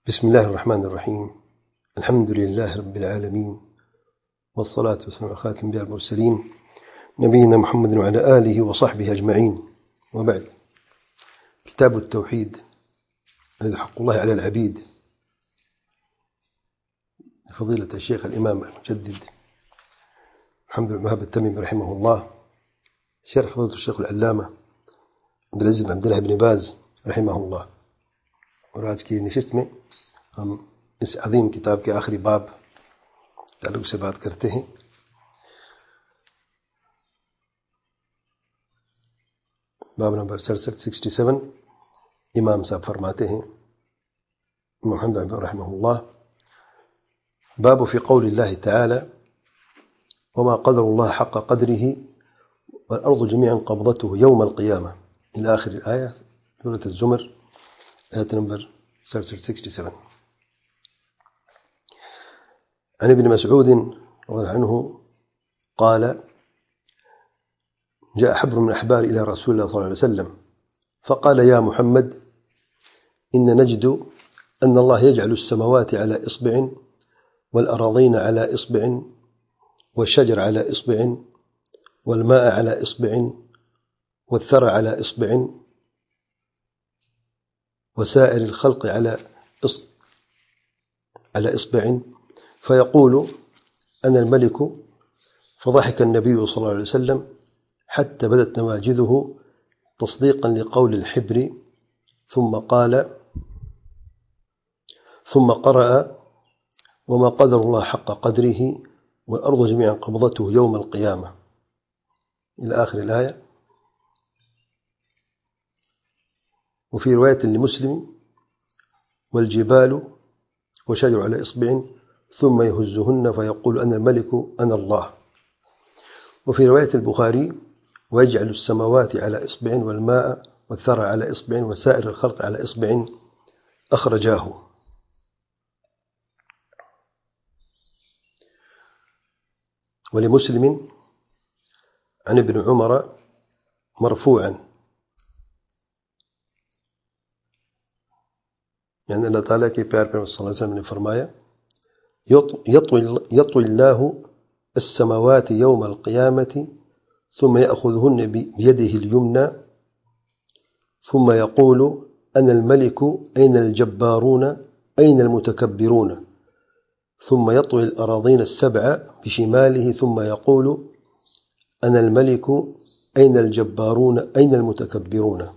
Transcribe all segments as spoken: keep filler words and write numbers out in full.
بسم الله الرحمن الرحيم. الحمد لله رب العالمين، والصلاة والسلام على خاتم الأنبياء المرسلين نبينا محمد وعلى آله وصحبه أجمعين، وبعد. كتاب التوحيد الذي حق الله على العبيد لفضيلة الشيخ الإمام المجدد محمد بن وهاب التميمي رحمه الله، شرح فضيلة الشيخ العلامة عبد العزيز بن عبد الله بن باز رحمه الله. وراج की निशिस्त में हम इस अजीम किताब के आखिरी बाब ताल्लुक से बात करते हैं। बाब नंबर सड़सठ सिक्सटी सेवन इमाम साहब फरमाते हैं मोहम्मद रहमहुल्लाह, बाब في قول الله تعالى وما قدر الله حق قدره والأرض جميعا قبضته يوم القيامة إلى آخر الآية، سورة الزمر، آية نمبر سيكستي سفن. عن ابن مسعود رضي الله عنه قال: جاء حبر من الأحبار إلى رسول الله صلى الله عليه وسلم فقال: يا محمد، إن نجد أن الله يجعل السماوات على إصبع والأراضين على إصبع والشجر على إصبع والماء على إصبع والثرى على إصبع وسائر الخلق على إصبع على إصبع، فيقول: أنا الملك. فضحك النبي صلى الله عليه وسلم حتى بدت نواجذه تصديقا لقول الحبر، ثم قال ثم قرأ: وما قدر الله حق قدره والأرض جميعا قبضته يوم القيامة إلى آخر الآية. وفي رواية لمسلم: والجبال وشجر على إصبع ثم يهزهن فيقول: أنا الملك أنا الله. وفي رواية البخاري: ويجعل السماوات على إصبع والماء والثرى على إصبع وسائر الخلق على إصبع، أخرجاه. ولمسلم عن ابن عمر مرفوعا، يعني الله تعالى के प्यार पे صلى الله عليه وسلم ने फरमाया: يطوي الله السماوات يوم القيامة ثم يأخذهن بيده اليمنى ثم يقول: أنا الملك أين الجبارون أين المتكبرون، ثم يطوي الأراضين السبع بشماله ثم يقول: أنا الملك أين الجبارون أين المتكبرون.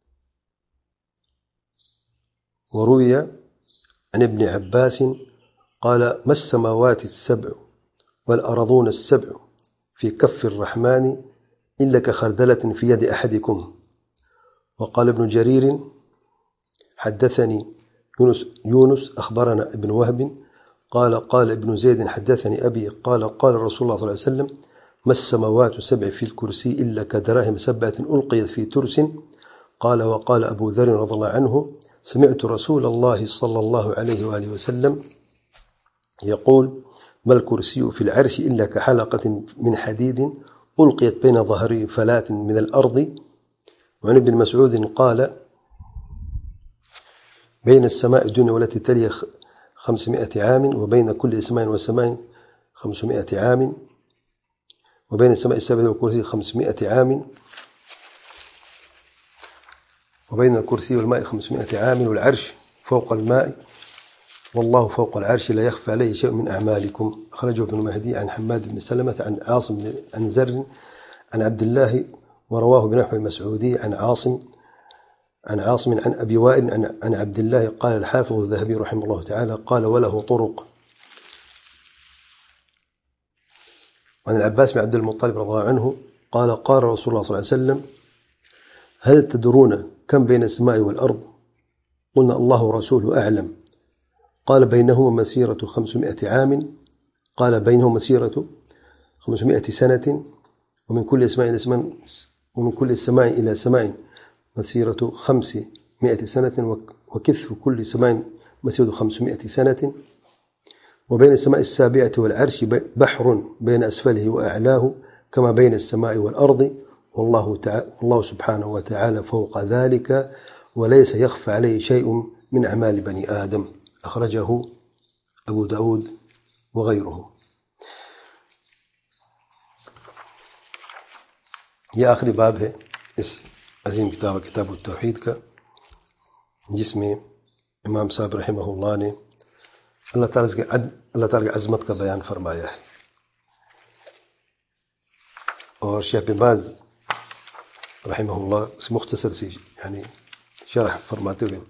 وروي عن ابن عباس قال: ما السماوات السبع والأرضون السبع في كف الرحمن إلا كخردلة في يد أحدكم. وقال ابن جرير: حدثني يونس, يونس أخبرنا ابن وهب قال: قال ابن زيد: حدثني أبي قال: قال رسول الله صلى الله عليه وسلم: ما السماوات السبع في الكرسي إلا كدراهم سبعة ألقيت في ترس. قال: وقال أبو ذر رضي الله عنه: سمعت رسول الله صلى الله عليه وآله وسلم يقول: ما الكرسي في العرش إلا كحلقة من حديد ألقيت بين ظهري فلاة من الأرض. وعن ابن مسعود قال: بين السماء الدنيا والتي تلي خمسمائة عام، وبين كل سماء وسماء خمسمائة عام، وبين السماء السابعة والكرسي خمسمائة عام، وبين الكرسي والماء خمسمائة عام، والعرش فوق الماء والله فوق العرش لا يخفى عليه شيء من أعمالكم. أخرجه ابن مهدي عن حماد بن سلمة عن عاصم عن زر عن عبد الله، ورواه بنحو المسعودي عن عاصم عن عاصم عن أبي وائل عن, عن عبد الله. قال الحافظ الذهبي رحمه الله تعالى: قال: وله طرق. وعن العباس بن عبد المطلب رضي الله عنه قال: قال رسول الله صلى الله عليه وسلم: هل تدرون كم بين السماء والأرض؟ قلنا: الله ورسوله أعلم. قال: بينهما مسيرة خمسمائة عام. قال: بينهما مسيرة خمسمائة سنة، ومن كل سماء إلى سماء ومن كل سماء إلى سماء مسيرة خمسمائة سنة، وكثف كل سماء مسيرة خمسمائة سنة. وبين السماء السابعة والعرش بحر بين أسفله وأعلاه كما بين السماء والأرض، والله, تعالى والله سبحانه وتعالى فوق ذلك وليس يخفى عليه شيء من أعمال بني آدم. أخرجه أبو داود وغيره. یہ آخری باب ہے اس عظیم کتاب کتاب التوحید کا، جس میں امام صاحب رحمہ اللہ نے اللہ تعالیٰ کے اللہ تعالیٰ کی عظمت کا بیان فرمایا ہے. اور شیخ بن باز رحمہ اللہ اس مختصر سی یعنی شرح فرماتے ہوئے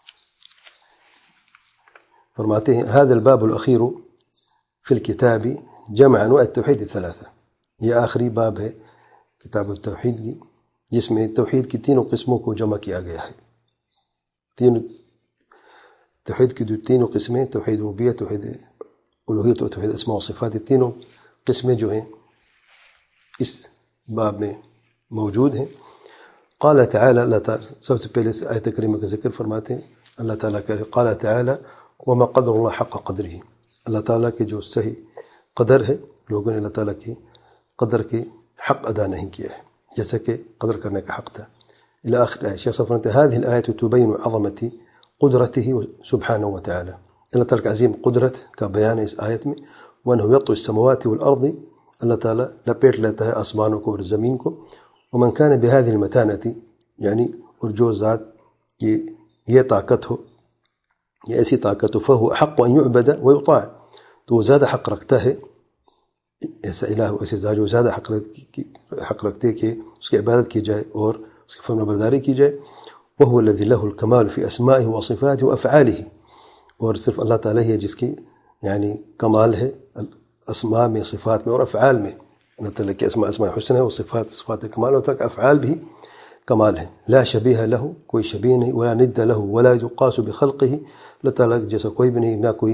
فرماتے ہیں هذا الباب الأخير في الكتاب جمع أنواع التوحيد الثلاثة. یہ آخری باب ہے کتاب التوحید کی، جس میں توحید کی تینوں قسموں کو جمع کیا گیا ہے. تین توحید کی جو تینوں قسمیں، توحید ربوبیت، توحید الوہیت اور توحید اسماء و صفات، تینوں قسمیں جو ہیں اس باب میں موجود ہیں. قال تعالی، اللہ تعالی سب سے پہلے آیت کریمہ کا ذکر فرماتے ہیں. اللہ تعالیٰ کہ قال تعالی وما قدر اللہ حق قدرہ، اللہ تعالیٰ کے جو صحیح قدر ہے، لوگوں نے اللہ تعالیٰ کی قدر کی حق ادا نہیں کیا ہے جیسا کہ قدر کرنے کا حق تھا. الى آخر آیت. شیخ صاحب فرماتے ہیں هذه الآیت تبین عظمت قدرته سبحانه وتعالى، اللہ تعالیٰ کا عظیم قدرت کا بیان ہے اس آیت میں. وانه یطوی السماوات والارض، اللہ تعالیٰ لپیٹ لیتا ہے آسمانوں کو اور زمین کو. ومن كان بهذه المتانة، یعنی اور جو ذات کی یہ طاقت ہو، یہ ایسی طاقت ہو، فهو احق ان يعبد ويطاع، تو وہ زیادہ حق رکھتا ہے، ایسا الہ ایسے ذات جو زیادہ حق حق رکھتے کہ اس کی عبادت کی جائے اور اس کی فرما برداری کی جائے. وهو الذي له الكمال في اسمائه وصفاته وافعاله، اور صرف اللہ تعالیٰ ہی ہے جس کی یعنی کمال ہے اسماء میں، صفات میں اور افعال میں. اللہ تعالیٰ کے اسماء اسماء حسن ہے، اور صفات صفات کمال ہوتا ہے، افعال بھی کمال ہے. لا شبیہ له، کوئی شبیہ نہیں، ولا ند له ولا يقاس بخلقه، اللہ تعالیٰ جیسا کوئی بھی نہیں، نہ کوئی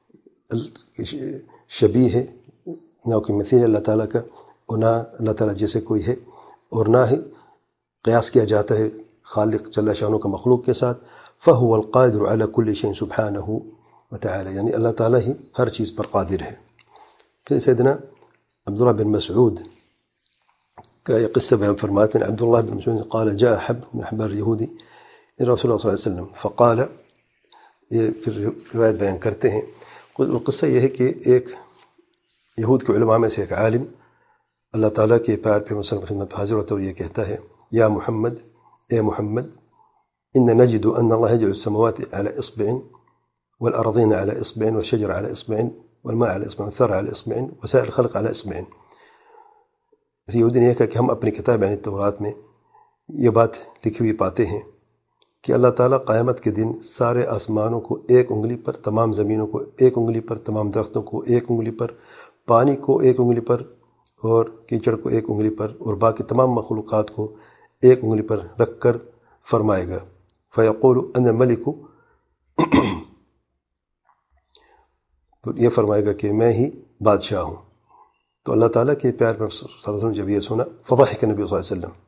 شبیہ ہے، نہ کوئی مثیل اللہ تعالیٰ کا، اور نہ اللہ تعالیٰ جیسے کوئی ہے، اور نہ ہی قیاس کیا جاتا ہے خالق جل شانہ کا مخلوق کے ساتھ. فهو القادر على كل شيء سبحانه وتعالى، یعنی اللہ تعالیٰ ہی ہر چیز پر قادر ہے. پھر سیدنا عبداللہ بن مسعود کا یہ قصہ بیان فرماتے ہیں. عبداللہ بن مسعود قال جاء حبر من احبار اليهود الى رسول اللہ صلی اللہ علیہ وسلم فقال، یہ پھر روایت بیان کرتے ہیں. قصہ یہ ہے کہ ایک یہود کے علماء میں سے ایک عالم اللہ تعالیٰ کے پیار پہ مسلم خدمت حاضر ہوتا ہے اور یہ کہتا ہے، یا محمد، اے محمد، ان نجد ان اللہ یجعل السماوات على اصبع والارضین على اصبع والشجر على اصبع والماء على اصبع والثرى على اصبع وسائر الخلق على اصبع. اس یہودی نے یہ کہا کہ ہم اپنی کتاب یعنی تورات میں یہ بات لکھی ہوئی پاتے ہیں کہ اللہ تعالیٰ قیامت کے دن سارے آسمانوں کو ایک انگلی پر، تمام زمینوں کو ایک انگلی پر، تمام درختوں کو ایک انگلی پر، پانی کو ایک انگلی پر اور کیچڑ کو ایک انگلی پر، اور باقی تمام مخلوقات کو ایک انگلی پر رکھ کر فرمائے گا. فیقول انا الملک، یہ فرمائے گا کہ میں ہی بادشاہ ہوں. تو اللہ تعالیٰ کے پیار پر صلی اللہ علیہ وسلم جب یہ سنا، فضحک نبی صلی اللہ علیہ وسلم،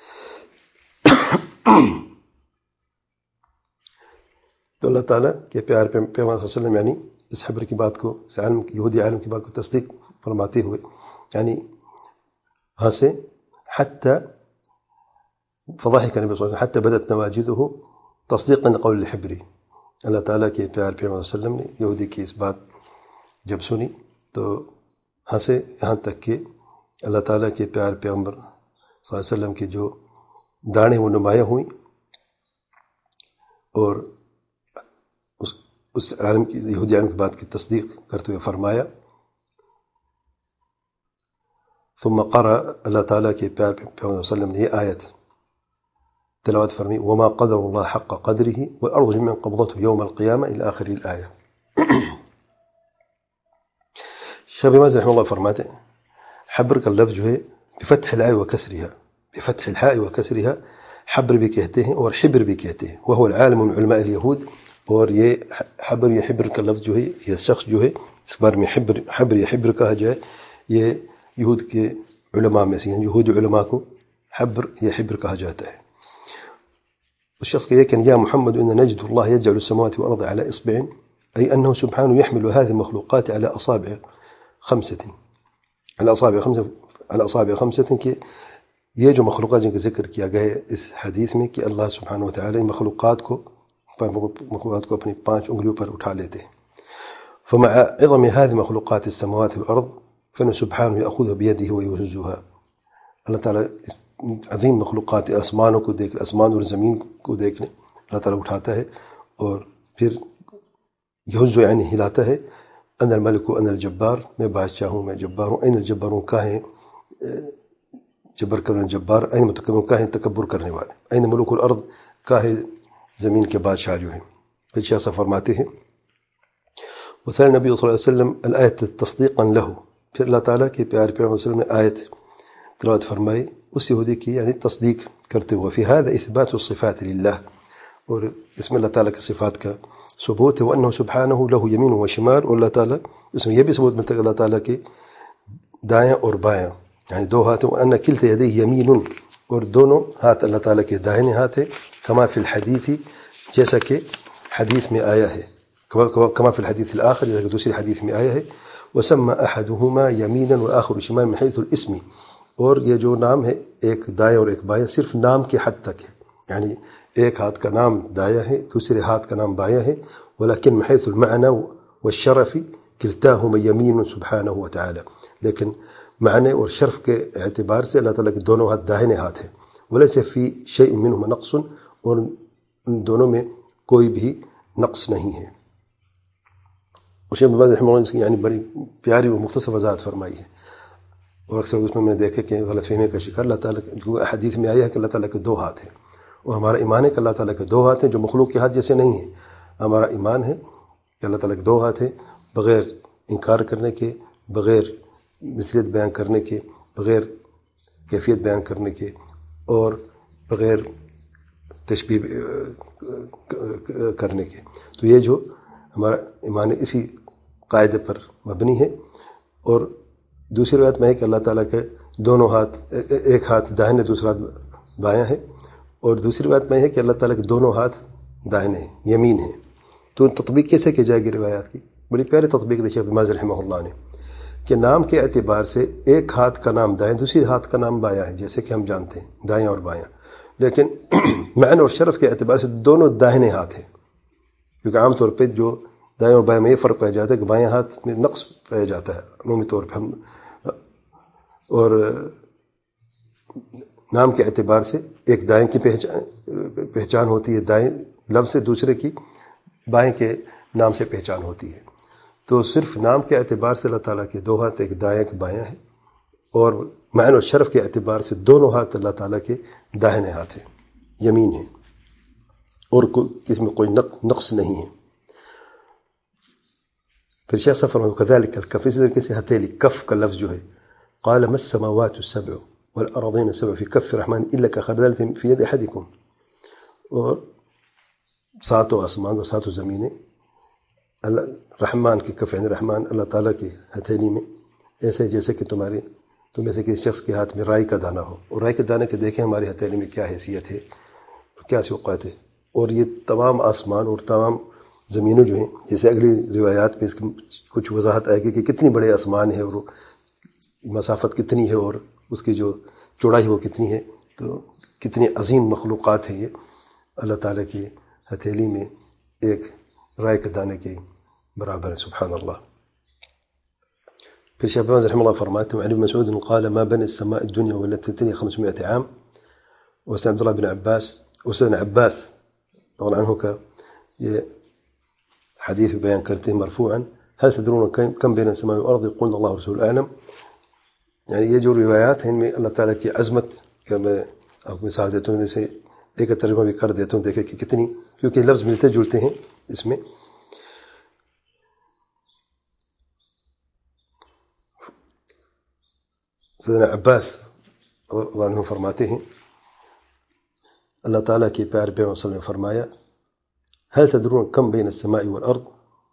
تو اللہ تعالیٰ کے پیار پہ پیغمبر صلی اللہ علیہ وسلم یعنی اس حبر کی بات کو، اس عالم یہودی عالم کی بات کو تصدیق فرماتے ہوئے یعنی ہنسے. حتی فضحک نبی صلی اللہ علیہ وسلم حتی بدت نواجذہ تصدیقا لقول الحبری، اللہ تعالیٰ کے پیار پیغمبر صلی اللہ علیہ وسلم نے یہودی کی اس بات جب سنی تو ہنسے، یہاں تک کہ اللہ تعالیٰ کے پیار پیغمبر صلی اللہ علیہ وسلم کی جو داڑھیں وہ نمایاں ہوئیں، اور اس اس عالم کی یہودی عالم کی بات کی تصدیق کرتے ہوئے فرمایا. ثم قرأ، اللہ تعالیٰ کے پیار پیغمبر صلی اللہ علیہ وسلم نے یہ آیت تلاوت فرمی، وما قدر اللہ حق قدره والارض جميعا قبضته يوم القيامة الى آخر الآیہ. شیخ ابن باز رحمہ اللہ فرماتے ہیں حبر کا لفظ جو ہے بفتح الحاء وکسرها، بفتح الحاء وکسرها حبر بھی کہتے ہیں اور حبر بھی کہتے ہیں. وهو العالم من علماء اليهود، اور یہ حبر یا حبر کا لفظ جو ہے، یہ شخص جو ہے اس بارے میں حبر حبر یا حبر کہا جائے، یہ یہود کے علماء میں سے ہیں. یہود علماء کو حبر یا حبر کہا جاتا ہے. اس شخص کے یہ کہ یا محمد ان نجد اللہ يجعل السماوات والارض على اصبع، اي انه سبحانه يحمل هذه المخلوقات على اصابع خمسة، على اصابع خمسة على اصابع خمسة، کہ یہ جو مخلوقات جن کا ذکر کیا گیا ہے اس حدیث میں کہ اللہ سبحانہ وتعالی مخلوقات کو مخلوقات کو اپنی پانچ انگلیوں پر اٹھا لیتے ہیں. فمع عظم هذه مخلوقات السماوات والأرض فإنه سبحانه يأخذها بيده ويهزها. اللہ تعالیٰ عظیم مخلوقات آسمانوں کو دیکھ آسمان اور زمین کو دیکھنے اللہ تعالیٰ اٹھاتا ہے اور پھر یہز یعنی ہلاتا ہے. ان الملک ان الجبار، میں بادشاہ ہوں، میں جبار ہوں. این الجباروں کا ہے جبر کرنے جبار، این متکبر کا ہے تکبر کرنے والے. این ملوک الارض کا ہے زمین کے بادشاہ جو ہیں. پھر شاہ صاحب فرماتے ہیں وصلی نبی صلی اللہ علیہ وسلم الآیت تصدیقا له. پھر اللہ تعالیٰ کے پیارے پیغمبر صلی اللہ علیہ وسلم نے آیت تلاوت فرمائی اس یہودی کی یعنی تصدیق کرتے ہوئے. فی هذا اثبات الصفات للہ، اور اس میں اللہ تعالیٰ کی صفات کا ثبوت ہے. وانه سبحانه له يمين وشمال، اور اللہ تعالیٰ اس میں یہ بھی ثبوت ملتا ہے کہ اللہ تعالیٰ کے دائیں اور بائیں یعنی دو ہاتھ ہیں. وان کلتا یدیہ یمین، اور دونوں ہاتھ اللہ تعالیٰ کے دائیں ہاتھ ہے. کما فی الحدیث، جیسا کہ حدیث میں آیا ہے. کما فی الحدیث الآخر، جیسا کہ دوسری حدیث میں آیا ہے. وسمى احدهما يمينا واخر شمال من حيث الاسم، اور یہ جو نام ہے ایک دائیں اور ایک بائیں صرف نام کے حد تک ہے، یعنی ایک ہاتھ کا نام دایاں ہے دوسرے ہاتھ کا نام بایاں ہے. ولكن من حيث المعنى والشرف كلتاهما يمين سبحانه وتعالى، لیکن معنی اور شرف کے اعتبار سے اللہ تعالیٰ کے دونوں ہاتھ داہنے ہاتھ ہیں. وليس في شيء منهما نقص، اور ان دونوں میں کوئی بھی نقص نہیں ہے. اور شیخ ابن باز رحمہ اللہ نے یعنی بڑی پیاری و مختصر وضاحت فرمائی ہے، اور اکثر اس میں میں نے دیکھا کہ غلط فہمی کا شکار اللہ تعالیٰ جو حدیث میں آیا ہے کہ اللہ تعالیٰ کے دو ہاتھ ہیں، اور ہمارا ایمان ہے کہ اللہ تعالیٰ کے دو ہاتھ ہیں جو مخلوق کے ہاتھ جیسے نہیں ہیں. ہمارا ایمان ہے کہ اللہ تعالیٰ کے دو ہاتھ ہیں بغیر انکار کرنے کے، بغیر مثلیت بیان کرنے کے، بغیر کیفیت بیان کرنے کے، اور بغیر تشبیہ کرنے کے. تو یہ جو ہمارا ایمان ہے اسی قاعدے پر مبنی ہے. اور دوسری بات میں ہے کہ اللہ تعالیٰ کے دونوں ہاتھ، ایک ہاتھ داہنے دوسرا ہاتھ بایاں ہے. اور دوسری بات میں ہے کہ اللہ تعالیٰ کے دونوں ہاتھ داہنے ہیں، یمین ہیں. تو تطبیق کیسے کی جائے گی روایات کی؟ بڑی پیاری تطبیق دی شیخ ابن باز رحمہ اللہ نے کہ نام کے اعتبار سے ایک ہاتھ کا نام دائیں دوسری ہاتھ کا نام بایاں ہے، جیسے کہ ہم جانتے ہیں دائیں اور بایاں. لیکن معنی اور شرف کے اعتبار سے دونوں داہنے ہاتھ ہیں، کیونکہ عام طور پہ جو دائیں اور بائیں میں یہ فرق پایا جاتا ہے کہ بائیں ہاتھ میں نقص پایا جاتا ہے عمومی طور پہ ہم، اور نام کے اعتبار سے ایک دائیں کی پہچان پہچان ہوتی ہے، دائیں لفظ سے، دوسرے کی بائیں کے نام سے پہچان ہوتی ہے. تو صرف نام کے اعتبار سے اللہ تعالیٰ کے دو ہاتھ، ایک دائیں ایک بایاں ہے، اور معنی اور شرف کے اعتبار سے دونوں ہاتھ اللہ تعالیٰ کے داہنے ہاتھ ہیں، یمین ہیں، اور کسی میں کوئی نقص نہیں ہے. پھر شیخ صاحب فرماتے ہیں کذالک الکف، اسی طریقے سے ہتھیلی کف کا لفظ جو ہے قال ما السماوات السبع والارضین السبع فی کف الرحمن الا کخردلۃ فی ید احدکم، اور ساتوں آسمان اور ساتوں زمینیں اللہ رحمان کی کف یعنی رحمان اللہ تعالیٰ کی ہتھیلی میں ایسے جیسے کہ تمہارے تم میں سے کسی شخص کے ہاتھ میں رائی کا دانہ ہو. اور رائی کے دانے کے دیکھیں ہماری ہتھیلی میں کیا حیثیت ہے، کیا سوقات ہے. اور یہ تمام آسمان اور تمام زمینوں جو ہیں، جیسے اگلی روایات میں اس کی کچھ وضاحت آئے گی کہ کتنی بڑے آسمان ہے اور مسافت کتنی ہے اور اس کی جو چوڑائی وہ کتنی ہے. تو کتنی عظیم مخلوقات ہیں یہ اللہ تعالیٰ کی ہتھیلی میں ایک رائے کے دانے کے برابر ہے. سبحان اللہ. پھر شیخ ابن باز رحمہ اللہ فرماتے ہیں عن ابن مسعود قال ما بين السماء الدنيا والتي تلي خمسمائة عام. وسن عبد الله بن عباس وسن عباس رضي الله عنه کا یہ حدیث بیان کرتے ہیں مرفوعا هل تدرون كم بين السماء والارض يقول الله ورسوله اعلم. یعنی یہ جو روایات ہیں ان میں اللہ تعالیٰ کی عظمت کا میں آپ کو مثال دیتا ہوں، میں سے ایک ترجمہ بھی کر دیتا ہوں، دیکھیں کہ کتنی، کیونکہ لفظ ملتے جلتے ہیں اس میں. سیدنا عباس رضی اللہ عنہ فرماتے ہیں اللہ تعالیٰ کے پیارے پیغمبر صلی اللہ علیہ وسلم نے فرمایا هل تدرون كم بين السماء والأرض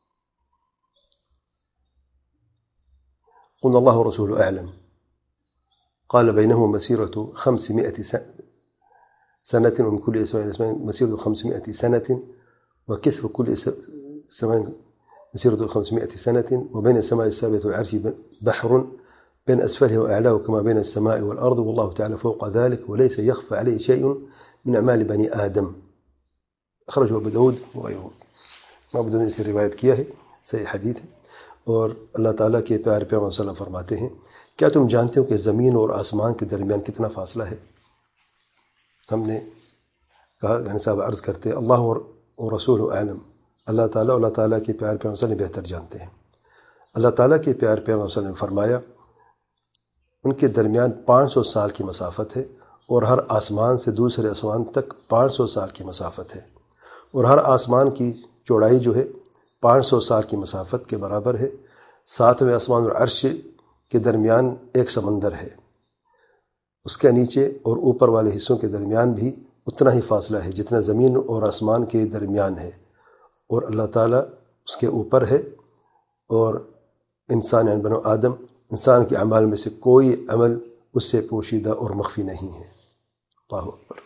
قلنا الله ورسوله أعلم قال بينهما مسيرة خمسمائة سنة ومن كل سماء مسيرة خمسمائة سنة وكثر كل سماء مسيرة خمسمائة سنة وبين السماء السابعة والعرش بحر بين أسفلها وأعلاه كما بين السماء والأرض والله تعالى فوق ذلك وليس يخفى عليه شيء من أعمال بني آدم. اخرجہ ابو داؤد وغیرہ، ابو داؤد نے اسے روایت کیا ہے، صحیح حدیث ہے۔ اور اللہ تعالیٰ کے پیارے پیغمبر صلی اللہ علیہ وسلم فرماتے ہیں، کیا تم جانتے ہو کہ زمین اور آسمان کے درمیان کتنا فاصلہ ہے؟ ہم نے کہا، یعنی صاحب عرض کرتے ہیں اللہ اور رسول اعلم، اللہ تعالیٰ اللہ تعالیٰ کے پیارے پیغمبر صلی اللہ علیہ وسلم بہتر جانتے ہیں۔ اللہ تعالیٰ کے پیارے پیغمبر صلی اللہ علیہ وسلم نے فرمایا ان کے درمیان پانچ سو سال کی مسافت ہے، اور ہر آسمان سے دوسرے آسمان تک پانچ سو سال کی مسافت ہے، اور ہر آسمان کی چوڑائی جو ہے پانچ سو سال کی مسافت کے برابر ہے۔ ساتویں آسمان اور عرش کے درمیان ایک سمندر ہے، اس کے نیچے اور اوپر والے حصوں کے درمیان بھی اتنا ہی فاصلہ ہے جتنا زمین اور آسمان کے درمیان ہے، اور اللہ تعالیٰ اس کے اوپر ہے، اور انسان یعنی بنو آدم انسان کے اعمال میں سے کوئی عمل اس سے پوشیدہ اور مخفی نہیں ہے۔ اللہ اکبر،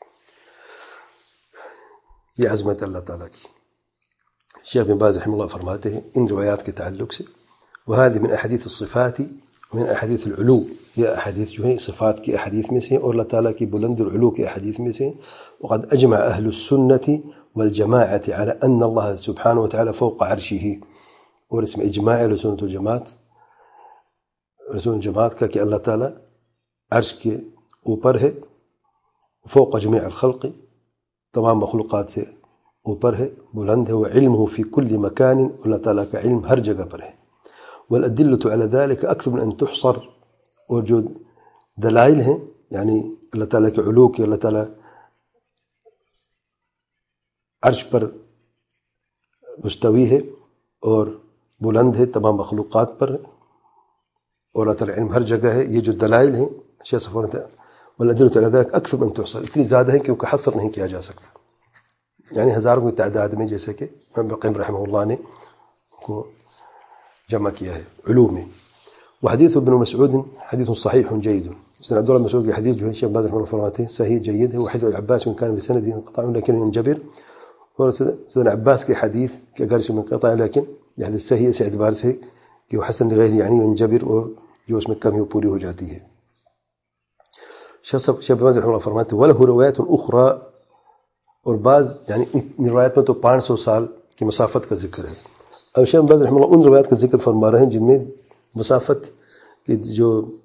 یہ عظمت اللہ تعالیٰ کی۔ شیخ بن باز رحمہ اللہ فرماتے ہیں ان روایات کے تعلق سے، وهذه من احادیث الصفات من احادیث العلو، یہ احادیث جو ہیں صفات کی احادیث میں سے اور اللہ تعالیٰ کی بلند العلو کے احادیث میں سے۔ وقد اجمع اہل السنة والجماعة على ان اللہ سبحانہ وتعالی فوق عرشه، اور اس میں اجماع اہل سنت والجماعت رسول الجماعت کا کہ اللہ تعالیٰ عرش کے اوپر ہے، فوق جميع الخلق، تمام مخلوقات سے اوپر ہے، بلند ہے، وعلمه في كل مكان، اللہ تعالیٰ کا علم ہر جگہ پر ہے۔ والأدلة على ذلك أكثر من أن تحصر، اور جو دلائل ہیں یعنی اللہ تعالیٰ کے علو کے، اللہ تعالیٰ عرش پر مستوی ہے اور بلند ہے تمام مخلوقات پر، اور اللہ تعالیٰ علم ہر جگہ ہے۔ یہ جو دلائل ہیں شیخ صفوان والأدلة على ذلك أكثر من أن تحصر، اتنی زیادہ ہیں کہ ان کا حصر نہیں کیا جا سکتا، یعنی ہزاروں کی تعداد میں، جیسے کہ ابن القیم رحمہ اللہ نے کو جمع کیا ہے علو میں۔ وحدیث ابن مسعود حدیث صحیح جید، سن عبد الله مسعود کی حدیث جو ہے شیخ باز رحمہ اللہ فرماتے ہیں صحیح جید ہے۔ وحدیث العباس من كان بسند انقطاع لكن ينجبر، اور سن عباس کی حدیث کہ اگر سے منقطع لیکن یہ حدیث صحیح اس اعتبار سے کہ وہ حسن لغیر یعنی ينجبر، اور جو اس میں کمی وہ پوری ہو جاتی ہے۔ شیخ باز رحمہ اللہ فرماتے ہیں وله روایت اخرى، اور بعض یعنی ان روایت میں تو پانچ سو سال کی مسافت کا ذکر ہے۔ اب شیخ باز رحمہ اللہ ان روایت کا ذکر فرما رہے ہیں جن میں مسافت کے جو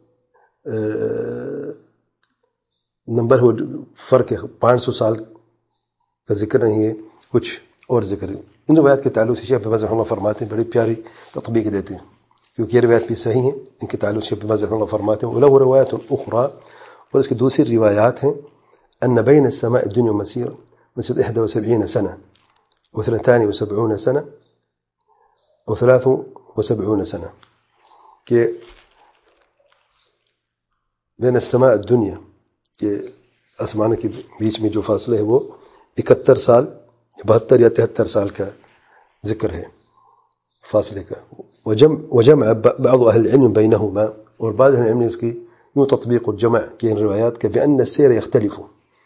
نمبر ہو فرق ہے، پانچ سو سال کا ذکر نہیں ہے، کچھ اور ذکر ہے۔ ان روایت کے تعلق سے شیخ باز رحمہ اللہ فرماتے ہیں بڑی پیاری تطبیق دیتے ہیں، کیونکہ یہ روایت بھی صحیح ہیں، ان کے تعلق شیخ باز رحمہ اللہ فرماتے ہیں وَلَهُ رَوَایَةٌ أُخْرَى، اور اس کی دوسری روایات ہیں أَنَّ بَيْنَ السَّمَاءِ الدُّنْيَا وَمَسِيرًا مسيرة إحدى وسبعين سنة واثنتان وسبعون سنة وثلاث وسبعون سنة، کہ بین السماء الدنیا، کہ آسمان کے بیچ میں جو فاصلہ ہے وہ اکہتر سال، بہتر یا تہتر سال کا ذکر ہے فاصلے کا۔ وجمع وجمع بعض اہل العلم بینہما، اور بعض اہل العلم نے اس کی یوں تطبیق الجمع کی ان روایات کے بأن السیر یختلف،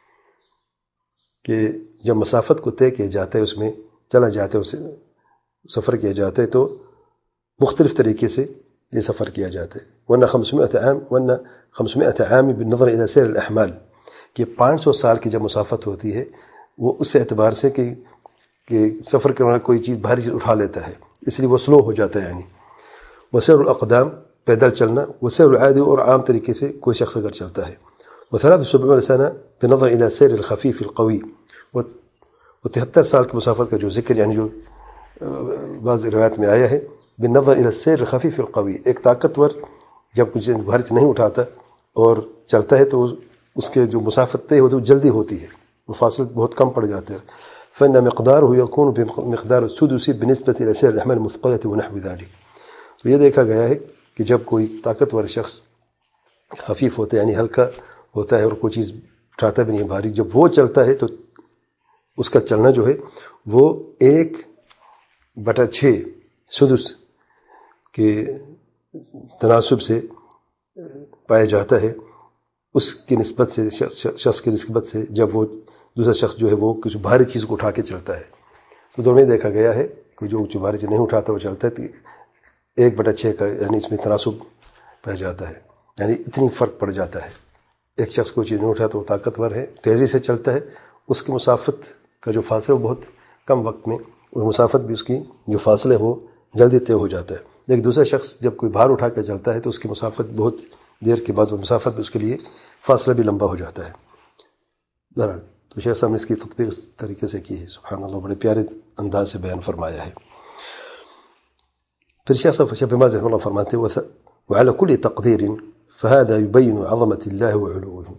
کہ جب مسافت کو طے کیا جاتا ہے، اس میں چلا جاتا ہے، اسے سفر کیا جاتا ہے، تو مختلف طریقے سے یہ سفر کیا جاتا ہے۔ ورنہ خمسمائة عام ورنہ خمسمائة عام بالنظر الى سیر الاحمال، کہ پانچ سو سال کی جب مسافت ہوتی ہے وہ اس اعتبار سے کہ کہ سفر کرنے والا کوئی چیز بھاری چیز اٹھا لیتا ہے، اس لیے وہ سلو ہو جاتا ہے، یعنی وسیر الاقدام پیدل چلنا، وسیر العادی اور عام طریقے سے کوئی شخص اگر چلتا ہے۔ وثلاث وسبعون سنة بنظر الى سیر الخفیف القوی، وہ تہتر سال کی مسافت کا جو ذکر یعنی جو بعض روایت میں آیا ہے بالنظر الى السیر الخفیف القوی، ایک طاقتور جب کچھ بھاری چیز نہیں اٹھاتا اور چلتا ہے تو اس کے جو مسافت طے ہوتی ہے وہ جلدی ہوتی ہے، وہ فاصلے بہت کم پڑ جاتے ہیں۔ فإن مقداره يكون بمقدار السدس بالنسبة إلى سير الأحمال المثقلة ونحو ذلك، تو یہ دیکھا گیا ہے کہ جب کوئی طاقتور شخص خفیف ہوتا ہے یعنی ہلکا ہوتا ہے اور کوئی چیز اٹھاتا بھی نہیں بھاری، جب وہ چلتا ہے تو اس کا چلنا جو ہے وہ ایک بٹا چھ سدس کے تناسب سے پایا جاتا ہے، اس کی نسبت سے شخص کی نسبت سے جب وہ دوسرا شخص جو ہے وہ کچھ بھاری چیز کو اٹھا کے چلتا ہے۔ تو دونوں میں دیکھا گیا ہے کہ جو کچھ بھاری چیز نہیں اٹھاتا وہ چلتا ہے تو ایک بٹا چھ کا یعنی اس میں تناسب پایا جاتا ہے، یعنی اتنی فرق پڑ جاتا ہے۔ ایک شخص کوئی چیز نہیں اٹھاتا وہ طاقتور ہے، تیزی سے چلتا ہے، اس کی مسافت کا جو فاصلہ وہ بہت کم وقت میں، اور مسافت بھی اس کی جو فاصلہ ہے وہ جلدی طے ہو جاتا ہے. ایک دوسرا شخص جب کوئی بھار اٹھا کر چلتا ہے تو اس کی مسافت بہت دیر کے بعد وہ مسافت بھی اس کے لیے فاصلہ بھی لمبا ہو جاتا ہے. بہرحال تو شیخ صاحب نے اس کی تطبیق اس طریقے سے کی ہے. سبحان اللہ، بڑے پیارے انداز سے بیان فرمایا ہے. پھر شیخ صاحب شیخ باز رحمہ اللہ فرماتے ہیں وعلى كل تقدير فهذا يبين عظمة الله وعلوه.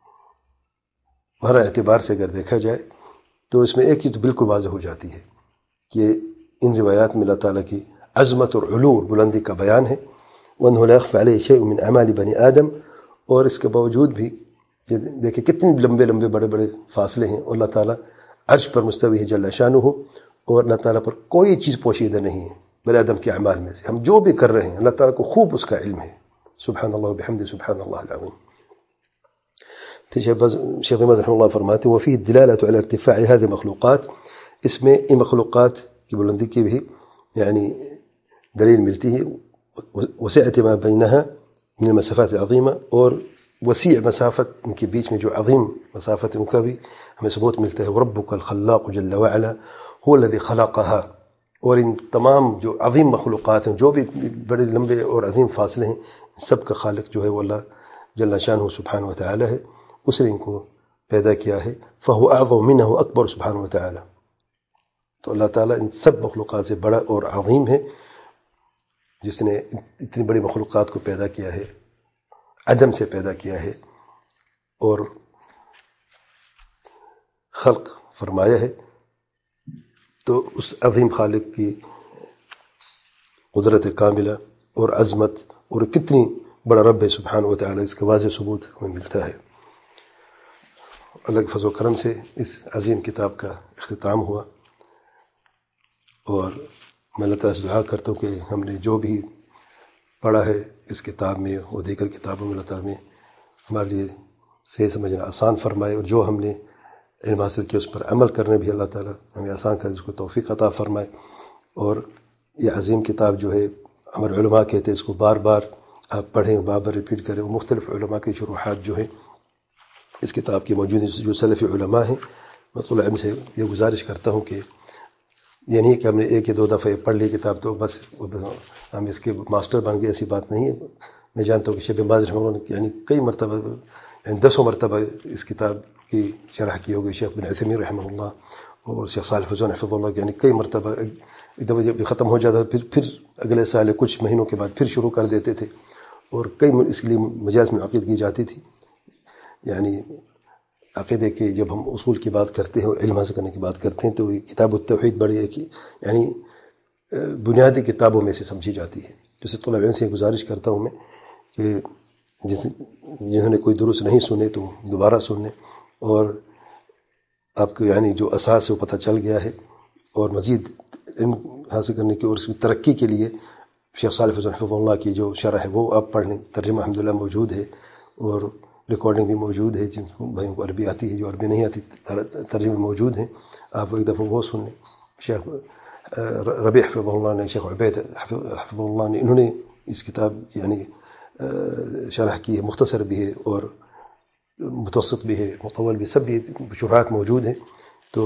ہر اعتبار سے اگر دیکھا جائے تو اس میں ایک چیز تو بالکل واضح ہو جاتی ہے کہ ان روایات میں اللہ تعالیٰ کی عظمت اور علو اور بلندی کا بیان ہے. وَأَنَّهُ لَا يَخْفَى عَلَيْهِ شَيْءٌ مِّنْ أَعْمَالِ بَنِي آدم، اور اس کے باوجود بھی دیکھیں کتنے لمبے لمبے بڑے بڑے فاصلے ہیں، اور اللہ تعالیٰ عرش پر مستوی ہے جل شانہ، اور اللہ تعالیٰ پر کوئی چیز پوشیدہ نہیں ہے بنی آدم کے اعمال میں سے. ہم جو بھی کر رہے ہیں اللہ تعالیٰ کو خوب اس کا علم ہے. سبحان اللہ وبحمدہ سبحان اللہ العظیم. پھر شیخ باز رحمہ اللہ فرماتے ہیں وفيه الدلالة على ارتفاع هذه المخلوقات، اس میں ان مخلوقات کی بلندی کی بھی یعنی دلیل ملتی ہے. وسعت ما بينها من المسافات العظیمہ، اور وسیع مسافت ان کے بیچ میں جو عظیم مسافت ان کا بھی ہمیں ثبوت ملتا ہے. وربك الخلاق جل وعلا هو الذي خلقها، اور ان تمام جو عظیم مخلوقات ہیں، جو بھی بڑے لمبے اور عظیم فاصلے ہیں، ان سب کا خالق جو ہے وہ اللہ جل شانہ سبحانہ وتعالی ہے. اس نے ان کو پیدا کیا ہے. فهو اعظم منه واکبر سبحانہ وتعالی. تو اللہ تعالیٰ ان سب مخلوقات سے بڑا اور عظیم ہے، جس نے اتنی بڑی مخلوقات کو پیدا کیا ہے، عدم سے پیدا کیا ہے اور خلق فرمایا ہے. تو اس عظیم خالق کی قدرت کاملہ اور عظمت اور کتنی بڑا رب ہے سبحانہ وتعالی، اس کا واضح ثبوت ہمیں ملتا ہے. اللہ کے فضل و کرم سے اس عظیم کتاب کا اختتام ہوا، اور میں اللہ تعالیٰ سے دعا کرتا ہوں کہ ہم نے جو بھی پڑھا ہے اس کتاب میں اور دیگر کتابوں میں اللہ تعالیٰ نے ہمارے لیے صحیح سمجھنا آسان فرمائے، اور جو ہم نے علم حاصل کیا اس پر عمل کرنے بھی اللہ تعالیٰ ہمیں آسان کر اس کو توفیق عطا فرمائے. اور یہ عظیم کتاب جو ہے ہمارے علماء کہتے ہیں اس کو بار بار آپ پڑھیں، بار بار ریپیٹ کریں. وہ مختلف علماء کی شروحات جو ہیں اس کتاب کی موجود ہیں، جو سلفی علماء ہیں. میں طلباء علم سے یہ گزارش کرتا ہوں کہ یہ نہیں کہ ہم نے ایک یا دو دفعہ پڑھ لی کتاب تو بس ہم اس کے ماسٹر بن گئے، ایسی بات نہیں ہے. میں جانتا ہوں کہ شیخ باز رحمہ اللہ نے یعنی کئی مرتبہ یعنی دسوں مرتبہ اس کتاب کی شرح کی ہوگی. شیخ بن عثیمین رحمہ اللہ اور شیخ صالح فوزان حفظ اللہ یعنی کئی مرتبہ ایک دفعہ جب ختم ہو جاتا پھر پھر اگلے سال کچھ مہینوں کے بعد پھر شروع کر دیتے تھے، اور کئی اس کے لیے مجالس میں عقید کی جاتی تھی. یعنی عقیدے کے جب ہم اصول کی بات کرتے ہیں اور علم حاصل کرنے کی بات کرتے ہیں تو یہ کتاب التوحید بڑی ایک یعنی بنیادی کتابوں میں سے سمجھی جاتی ہے. جیسے طلباء علم سے گزارش کرتا ہوں میں کہ جس جنہوں نے کوئی درست نہیں سنے تو دوبارہ سن لیں، اور آپ کو یعنی جو اساس ہے وہ پتہ چل گیا ہے. اور مزید علم حاصل کرنے کی اور اس کی ترقی کے لیے شیخ صالح فوزان حفظ اللہ کی جو شرح ہے وہ آپ پڑھ لیں. ترجمہ الحمدللہ موجود ہے اور ریکارڈنگ بھی موجود ہے. جن کو بھائیوں کو عربی آتی ہے، جو عربی نہیں آتی ترجمے موجود ہیں، آپ ایک دفعہ وہ سن لیں. شیخ ربیع حفظ اللہ نے، شیخ عبید حفظ اللہ نے، انہوں نے اس کتاب یعنی شرح کی ہے، مختصر بھی ہے اور متوسط بھی ہے، مطول بھی، سب بھی شروحات موجود ہیں. تو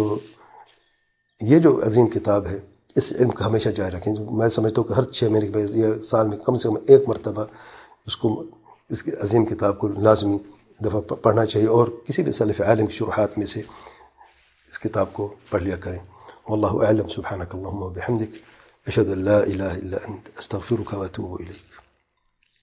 یہ جو عظیم کتاب ہے اس علم کا ہمیشہ جاری رکھیں. میں سمجھتا ہوں کہ ہر چھ مہینے کے بعد یا سال میں کم سے کم ایک مرتبہ اس کو اس کی عظیم کتاب کو لازمی دفعہ پڑھنا چاہیے، اور کسی بھی سلف عالم کی شروحات میں سے اس کتاب کو پڑھ لیا کریں. واللہ اعلم. سبحانک اللہم وبحمدک، اشہد ان لا الہ الا انت، استغفرک واتوب الیک.